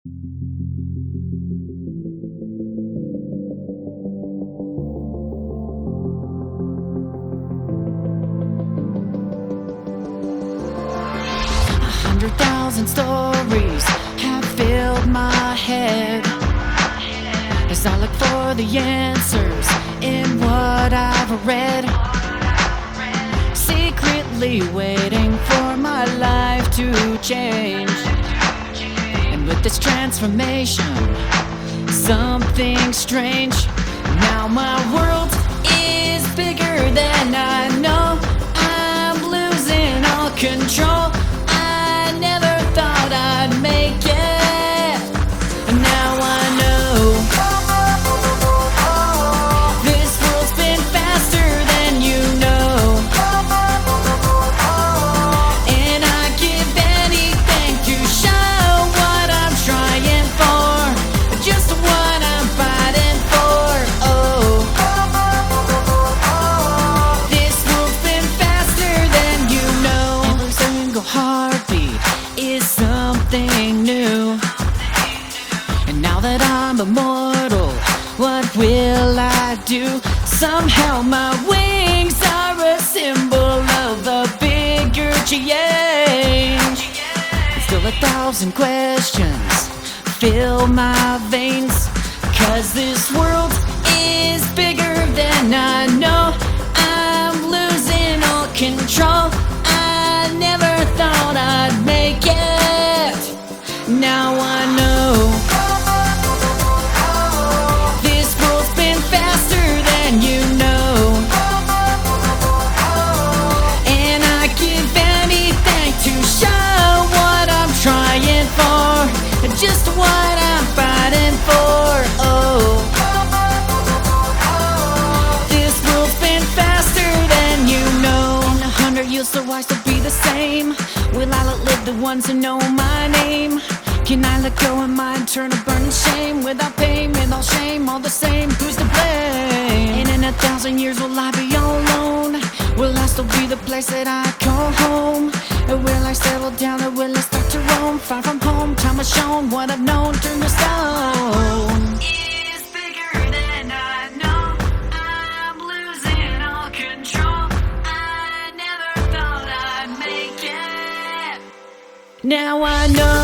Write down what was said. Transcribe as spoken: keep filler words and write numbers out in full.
A hundred thousand stories have filled my head as I look for the answers in what I've read, secretly waiting for my life to change. And with this transformation, something strange. Now my world is bigger than I know. I'm losing all control. I never thought I'd make it. Now I know this world's been faster than you know. And I give anything to show what I'm trying for, just what I'm fighting for. Oh, this world's been faster than you know. Every single heartbeat is something new. And now that I'm immortal, what will I do? Somehow my wings are a symbol of the bigger change. Still a thousand questions fill my veins, 'cause this world is bigger than I know. I'm losing all control. I never thought I'd make it. Now I know this world's been faster than you know. And I give anything to show what I'm trying for, just what I'm fighting for. Oh, this world's been faster than you know. In a hundred years, so I still be the same? Will I outlive the ones who know my name? Can I let go of my internal burning shame? Without pain, without shame, all the same, who's to blame? And in a thousand years, will I be all alone? Will I still be the place that I call home? Or will I settle down, or will I start to roam? Far from home, time has shown what I've known turned to stone. It's bigger than I know. I'm losing all control. I never thought I'd make it. Now I know